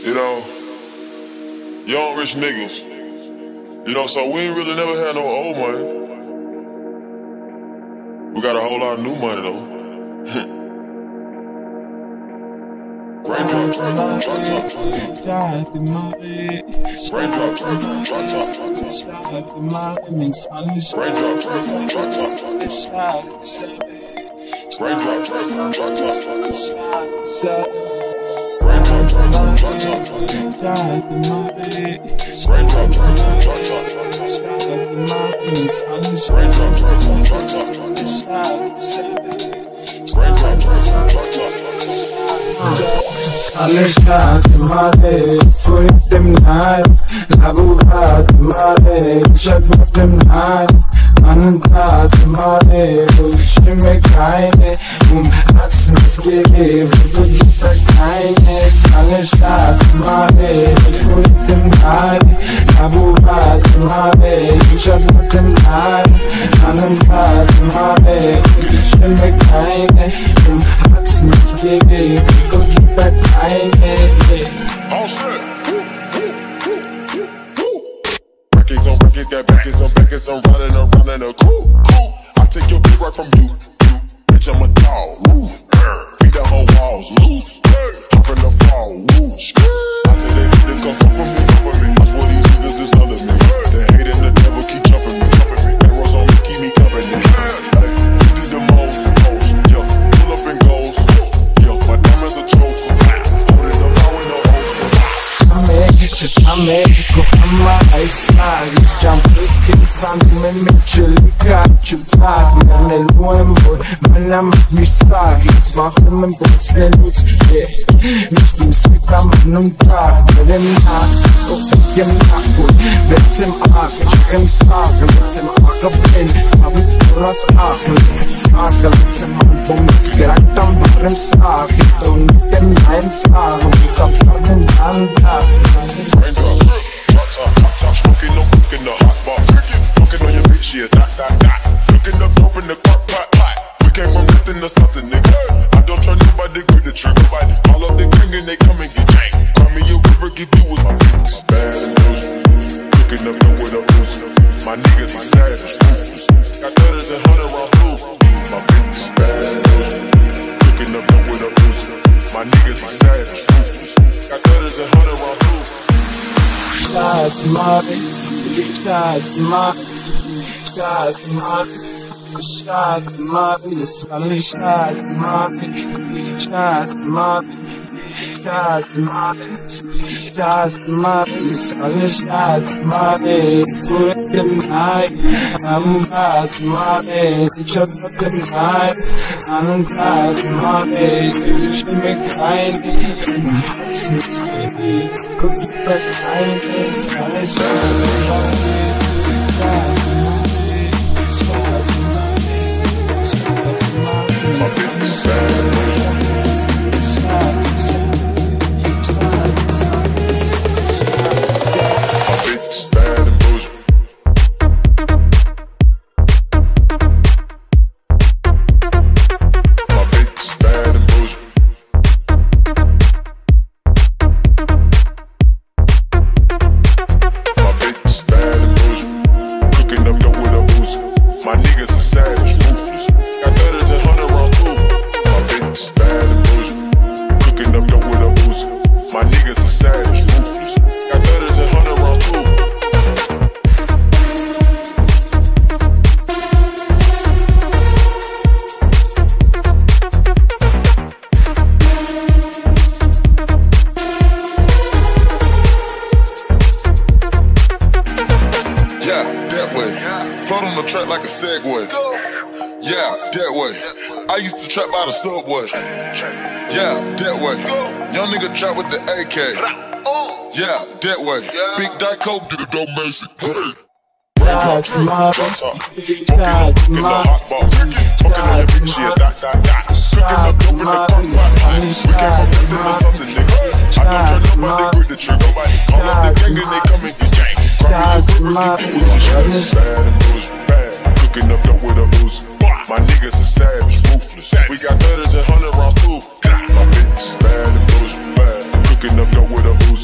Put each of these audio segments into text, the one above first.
You know, young rich niggas. You know, so we ain't really never had no old money. We got a whole lot of new money though. Raindrop, drop top. Raindrop, drop top. Raindrop, drop top. Raindrop, drop top. Raindrop, drop top. Raindrop, drop Alışkat mare, fuittim nar, labuhat mare, şatmattım nar, anıntat mare, uçtüme kayne, haksız gibi, vücutta kayne, alışkat mare, fuittim nar, labuhat mare, şatmattım nar, anıntat mare, uçtüme kayne, haksız gibi, vücutta kayne. All set. Records on records, got backers on backers, I'm riding around in a coupe. I take your beat right from you. Bitch, I'm a dog. Beat the whole walls loose. Hop in the fall. I tell that beat to come for me. I swear these niggas is under me. The hate and the devil keep jumping me. Arrows on me, keep me company. You did the most, yeah. Pull up and goes. My diamonds are choke. Holding the power in the Americo, ama aisagi Jumping santimen mitchellika Chutag, nel nuevo Manam mishtagi Smachen men botsne lutzke Nicht im Sikam nun Tag Wenn nach, auf dem Nachful Wird im Arg, ich im Sagen Wird im Arg bin, Savitz Turas Aachen Sache, wird im Album Geragt am Barem Sagen Und nicht dem Nein Sagen Zapaden an Tag Raindrop, drop top, smoking no cook in the hot box. Fucking on your bitch, yeah, dot. Cooking up dope in the crock pot. We came from nothing to something, nigga. I don't try nobody, grip the trigger. All of the gang and they come and get jank. Call me a river, give you with my bitch. Bad and loose. Cooking up dope with a boost. My niggas are savage, ruthless. Got 30s and 100 rounds too. My bitch is bad and loose. Cooking up dope with a boost. My niggas are savage, ruthless. Got 30s and 100 rounds too. Start Marvin, the smelly start Marvin, put them high, I'm bad Marvin, shut up them high, I'm bad Marvin, you should make kind, and since baby, put that kindness, I Subway. Yeah, that way. Young nigga trap with the AK. Yeah, that way. Big Dyco, get it don't mess it. Raindrop, drop top. Smoking in the hot box. Smoking on your bitch, yeah, dot. Cooking up dope in the crock pot. We came from nothing to something, nigga. I don't trust nobody, grip the trigger. All of the gang and they come and get gang. Bad. Cooking up dope with a boost. My niggas are savage, ruthless. We got 30s and 100 rounds too. My bitch is bad and bad. Cooking up dope with a boost.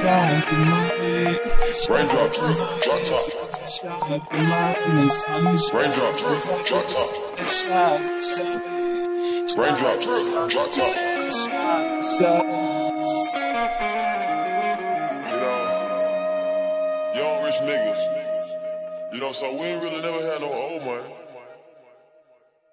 Raindrop, drop top. Raindrop, drop top. Raindrop, drop top. Young rich niggas. So we ain't really never had no old money.